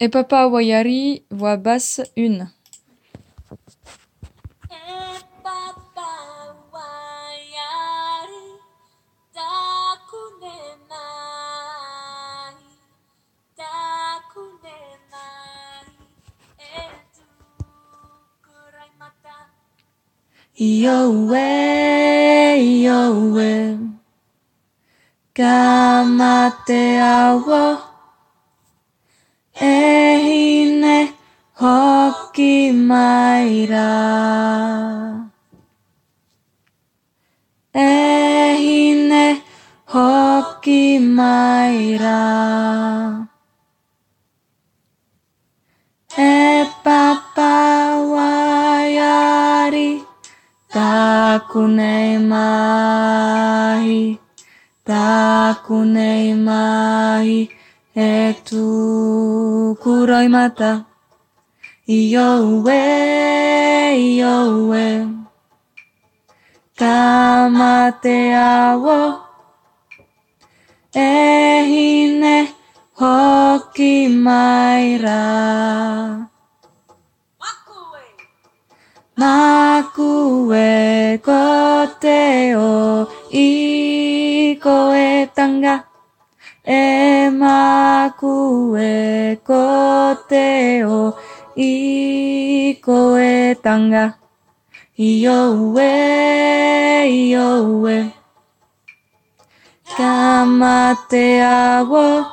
Et Papa Wayari, voix basse 1. Iowe, kamate awo, ehine hoki maira. Ehine hoki maira. E Papa Wayari, takunei mahi, e tu kuroi mata. Iowe, kamate awo, ehine hoki maira. Makue kote o iko e tanga. E makue kote o iko e tanga. Iowe, kamate awo,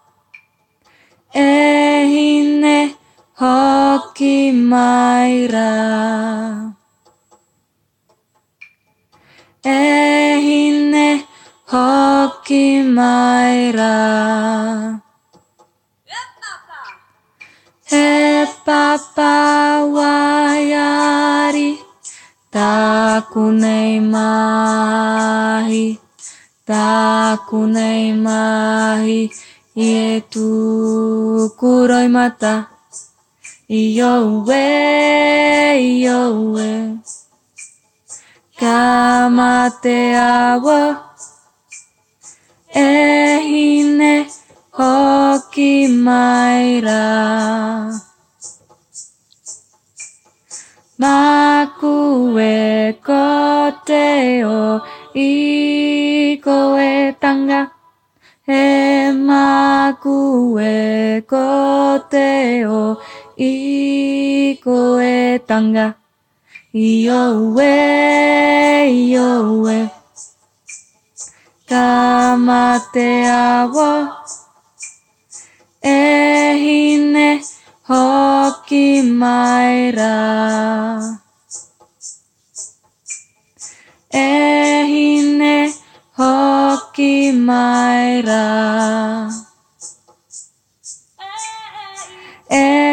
ehine hoki maira. Ehine hoki maira. E Papa Wayari, takunei mahi, e tu kuroi mata. Iowe, kamate awo, ehine hoki maira. Makue kote o iko e tanga. E makue kote o iko e tanga. Iowe, kamate awo, ehine hoki maira. Ehine hoki maira.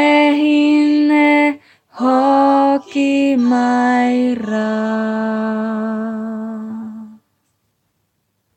Ehine hoki maira.